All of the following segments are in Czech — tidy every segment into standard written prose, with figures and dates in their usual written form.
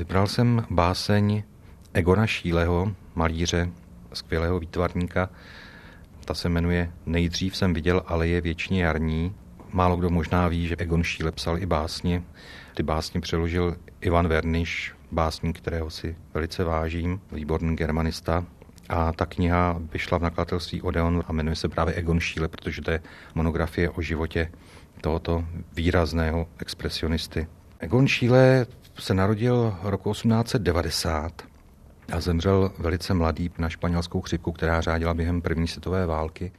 Vybral jsem báseň Egona Schieleho, malíře, skvělého výtvarníka. Ta se jmenuje Nejdřív jsem viděl aleje věčně jarní. Málo kdo možná ví, že Egon Schiele psal i básně. Ty básně přeložil Ivan Verniš, básník, kterého si velice vážím, výborný germanista. A ta kniha vyšla v nakladatelství Odeon a jmenuje se právě Egon Schiele, protože to je monografie o životě tohoto výrazného expresionisty. Egon Schiele se narodil roku 1890 a zemřel velice mladý na španělskou chřipku, která řádila během první světové války.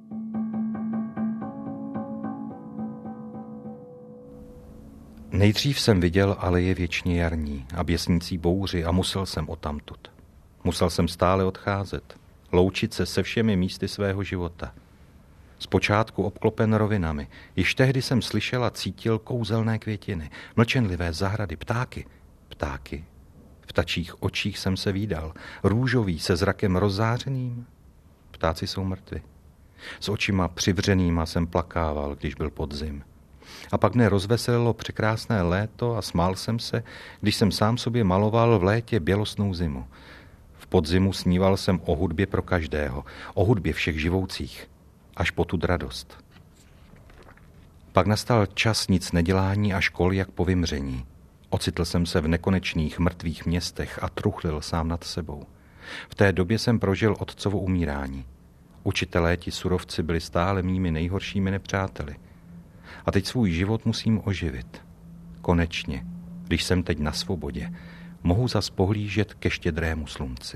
Nejdřív jsem viděl aleje věčně jarní a běsnící bouři a musel jsem odtamtud. Musel jsem stále odcházet, loučit se se všemi místy svého života. Zpočátku obklopen rovinami, již tehdy jsem slyšel a cítil kouzelné květiny, mlčenlivé zahrady, ptáky. V ptačích očích jsem se vídal, růžový se zrakem rozzářeným. Ptáci jsou mrtvi. S očima přivřenýma jsem plakával, když byl podzim. A pak mne rozveselilo překrásné léto a smál jsem se, když jsem sám sobě maloval v létě bělostnou zimu. V podzimu sníval jsem o hudbě pro každého, o hudbě všech živoucích, až potud radost. Pak nastal čas nic nedělání a škol jak po vymření. Ocitl jsem se v nekonečných mrtvých městech a truchlil sám nad sebou. V té době jsem prožil otcovo umírání. Učitelé ti surovci byli stále mými nejhoršími nepřáteli. A teď svůj život musím oživit. Konečně, když jsem teď na svobodě, mohu zas pohlížet ke štědrému slunci.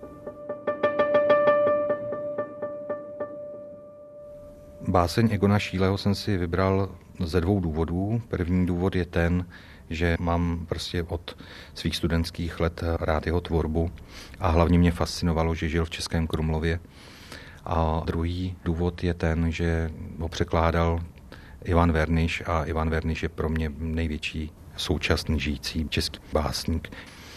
Báseň Egona Schieleho jsem si vybral ze 2 důvodů. První důvod je ten, že mám prostě od svých studentských let rád jeho tvorbu a hlavně mě fascinovalo, že žil v Českém Krumlově. A druhý důvod je ten, že ho překládal Ivan Verniš a Ivan Verniš je pro mě největší současný žijící český básník.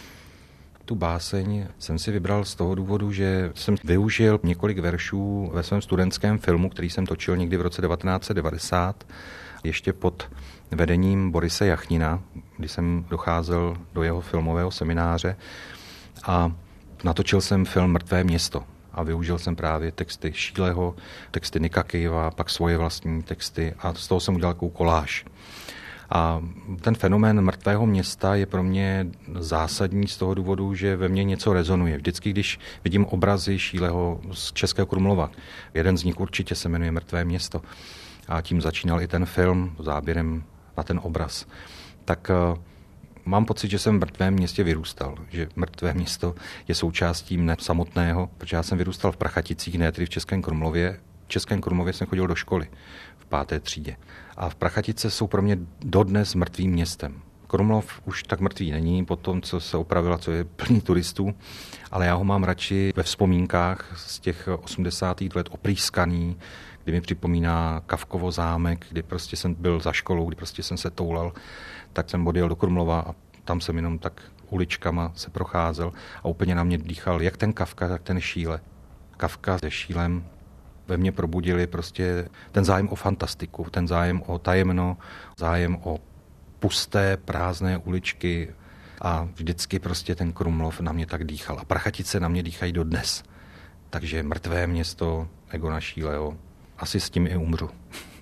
Tu báseň jsem si vybral z toho důvodu, že jsem využil několik veršů ve svém studentském filmu, který jsem točil někdy v roce 1990, ještě pod vedením Borise Jachnina, kdy jsem docházel do jeho filmového semináře a natočil jsem film Mrtvé město. A využil jsem právě texty Schieleho, texty Nicka Cavea, pak svoje vlastní texty a z toho jsem udělal takovou koláž. A ten fenomén Mrtvého města je pro mě zásadní z toho důvodu, že ve mně něco rezonuje. Vždycky, když vidím obrazy Schieleho z Českého Krumlova, jeden z nich určitě se jmenuje Mrtvé město a tím začínal i ten film záběrem na ten obraz, tak mám pocit, že jsem v Mrtvém městě vyrůstal, že Mrtvé město je součástí mne samotného, protože já jsem vyrůstal v Prachaticích, ne tedy v Českém Krumlově. V Českém Krumlově jsem chodil do školy v 5. třídě. A v Prachatice jsou pro mě dodnes mrtvým městem. Krumlov už tak mrtvý není, po tom, co se opravila, co je plný turistů, ale já ho mám radši ve vzpomínkách z těch 80. let oprýskaný, kdy mi připomíná Kafkovo zámek, kdy prostě jsem byl za školou, kdy prostě jsem se toulal, tak jsem odjel do Krumlova a tam jsem jenom tak uličkama se procházel a úplně na mě dýchal jak ten Kafka, tak ten Schiele. Kafka se Schielem ve mně probudili prostě ten zájem o fantastiku, ten zájem o tajemno, zájem o pusté, prázdné uličky a vždycky prostě ten Krumlov na mě tak dýchal. A Prachatice na mě dýchají dodnes. Takže Mrtvé město Egona Schieleho, asi s tím i umřu.